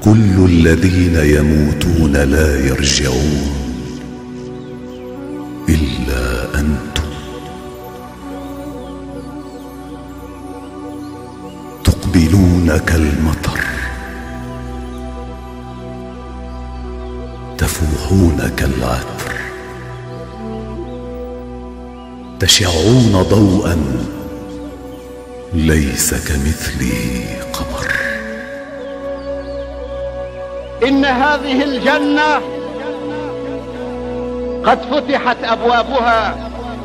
كل الذين يموتون لا يرجعون إلا أنتم. تقبلون كالمطر، تفوحون كالعطر، تشعون ضوءا ليس كمثله قمر. إن هذه الجنة قد فتحت أبوابها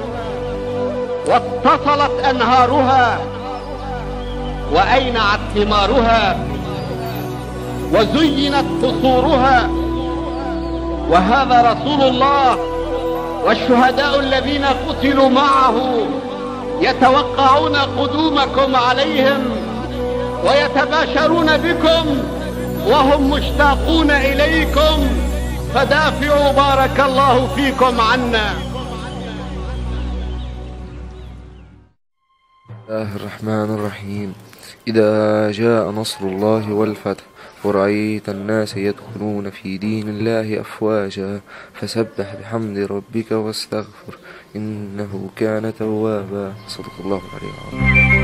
واتصلت أنهارها وأينعت ثمارها وزينت قصورها، وهذا رسول الله والشهداء الذين قتلوا معه يتوقعون قدومكم عليهم ويتباشرون بكم وهم مشتاقون إليكم، فدافعوا بارك الله فيكم عنا. بسم الله الرحمن الرحيم. إذا جاء نصر الله والفتح ورأيت الناس يدخلون في دين الله أفواجا فسبح بحمد ربك واستغفر إنه كان توابا. صدق الله العلي العظيم.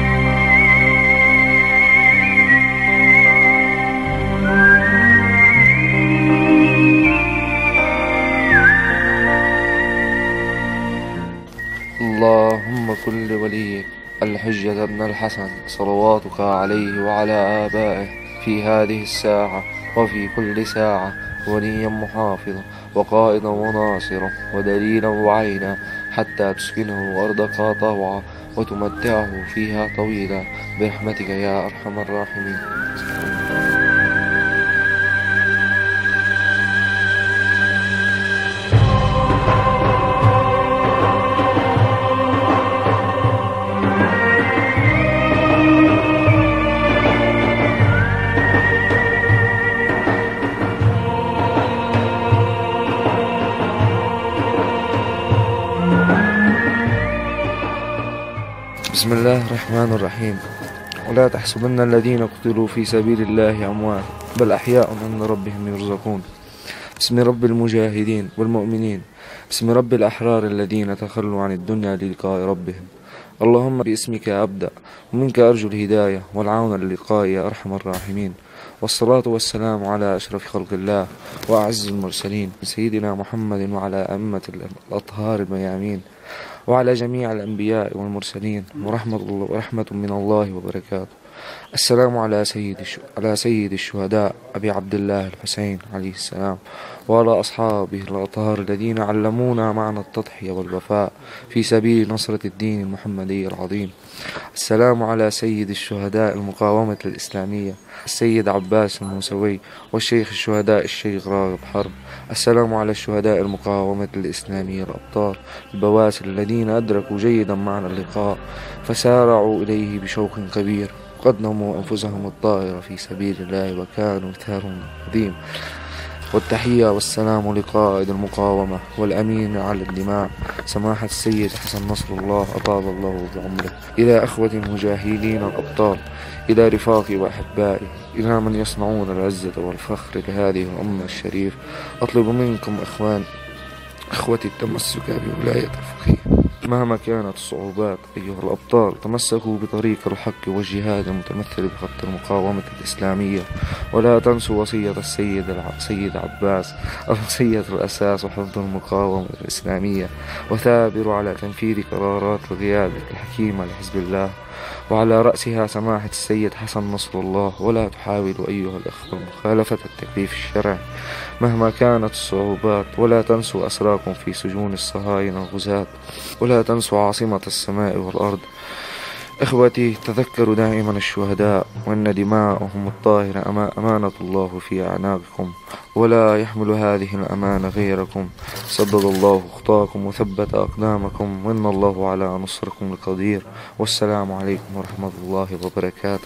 اللهم كن لوليك الحجة بن الحسن صلواتك عليه وعلى آبائه في هذه الساعة وفي كل ساعة وليا محافظا وقائدا وناصرا ودليلا وعينا حتى تسكنه أرضك طوعا وتمتعه فيها طويلا برحمتك يا أرحم الراحمين. بسم الله الرحمن الرحيم. ولا تحسبن الذين قتلوا في سبيل الله أموات بل أحياء عند ربهم يرزقون. بسم رب المجاهدين والمؤمنين، بسم رب الأحرار الذين تخلوا عن الدنيا للقاء ربهم. اللهم باسمك أبدأ ومنك أرجو الهداية والعون للقاء يا أرحم الراحمين. والصلاة والسلام على أشرف خلق الله وأعز المرسلين سيدنا محمد وعلى أئمة الأطهار الميامين وعلى جميع الأنبياء والمرسلين ورحمة من الله وبركاته. السلام على سيد الشهداء أبي عبد الله الحسين عليه السلام وعلى أصحابه الأطهار الذين علمونا معنى التضحية والوفاء في سبيل نصرة الدين المحمدي العظيم. السلام على سيد الشهداء المقاومة الإسلامية السيد عباس الموسوي والشيخ الشهداء الشيخ راغب حرب. السلام على الشهداء المقاومة الإسلامية الأبطال البواسل الذين أدركوا جيدا معنى اللقاء فسارعوا إليه بشوق كبير قدموا أنفسهم الطائرة في سبيل الله وكانوا ثار عظيم. والتحية والسلام لقائد المقاومة والأمين على الدماء سماحة السيد حسن نصر الله أطال الله بعمره، إلى أخوة المجاهدين الأبطال، إلى رفاقي وأحبائي، إلى من يصنعون العزة والفخر لهذه الأمة الشريف، أطلب منكم أخوتي التمسك بولاية الفقيه مهما كانت الصعوبات. أيها الأبطال تمسكوا بطريق الحق والجهاد المتمثل بخط المقاومة الإسلامية، ولا تنسوا وصية السيد عباس وصية الأساس وحفظ المقاومة الإسلامية، وثابروا على تنفيذ قرارات القيادة الحكيمة لحزب الله وعلى رأسها سماحة السيد حسن نصر الله. ولا تحاولوا أيها الأخوة مخالفة التكليف الشرعي مهما كانت الصعوبات، ولا تنسوا أسراكم في سجون الصهاينة الغزاة، ولا تنسوا عاصمة السماء والأرض. إخوتي تذكروا دائما الشهداء وأن دماءهم الطاهرة أمانة الله في أعناقكم، ولا يحمل هذه الأمانة غيركم. سدد الله خطاكم وثبت أقدامكم وإن الله على نصركم لقدير. والسلام عليكم ورحمة الله وبركاته.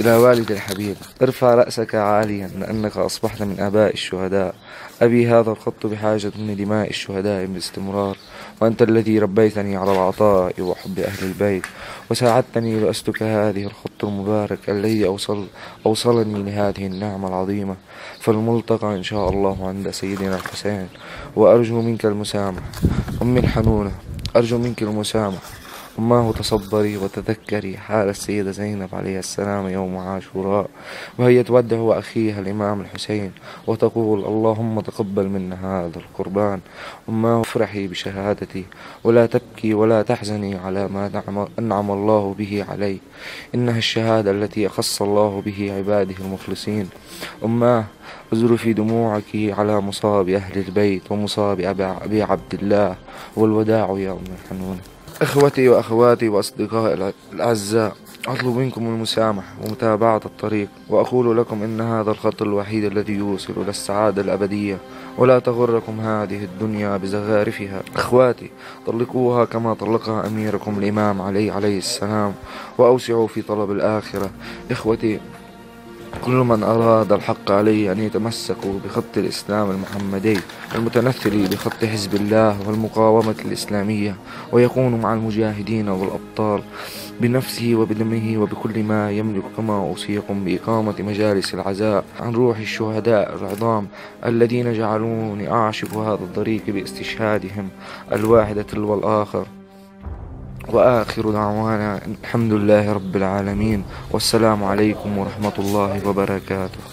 إلى والد الحبيب: ارفع رأسك عاليا لأنك أصبحت من آباء الشهداء. أبي هذا الخط بحاجة من دماء الشهداء باستمرار، وأنت الذي ربيتني على العطاء وحب أهل البيت وساعدتني لأسلك هذه الخط المبارك الذي أوصلني لهذه النعمة العظيمة. فالملتقى إن شاء الله عند سيدنا الحسين، وأرجو منك المسامحة. أمي الحنونة، أرجو منك المسامحة. أماه تصبري وتذكري حال السيدة زينب عليه السلام يوم عاشوراء وهي تودع أخيها الإمام الحسين وتقول: اللهم تقبل منا هذا القربان. أماه افرحي بشهادتي ولا تبكي ولا تحزني على ما أنعم الله به علي، إنها الشهادة التي أخص الله به عباده المخلصين. أماه اذرفي دموعك على مصاب أهل البيت ومصاب أبي عبد الله، والوداع يا أم الحنون. إخوتي وأخواتي وأصدقائي الأعزاء، أطلب منكم المسامحة ومتابعة الطريق، وأقول لكم إن هذا الخط الوحيد الذي يوصل إلى السعادة الأبدية، ولا تغركم هذه الدنيا بزخارفها. إخواتي، طلقوها كما طلقها أميركم الإمام عليه السلام، وأوسعوا في طلب الآخرة. إخوتي، كل من أراد الحق عليه أن يتمسكوا بخط الإسلام المحمدي المتنثر بخط حزب الله والمقاومة الإسلامية، ويكونوا مع المجاهدين والأبطال بنفسه وبدمه وبكل ما يملك، كما أوصيكم بإقامة مجالس العزاء عن روح الشهداء العظام الذين جعلوني أعشق هذا الطريق باستشهادهم الواحد تلو الآخر. وآخر دعوانا الحمد لله رب العالمين، والسلام عليكم ورحمة الله وبركاته.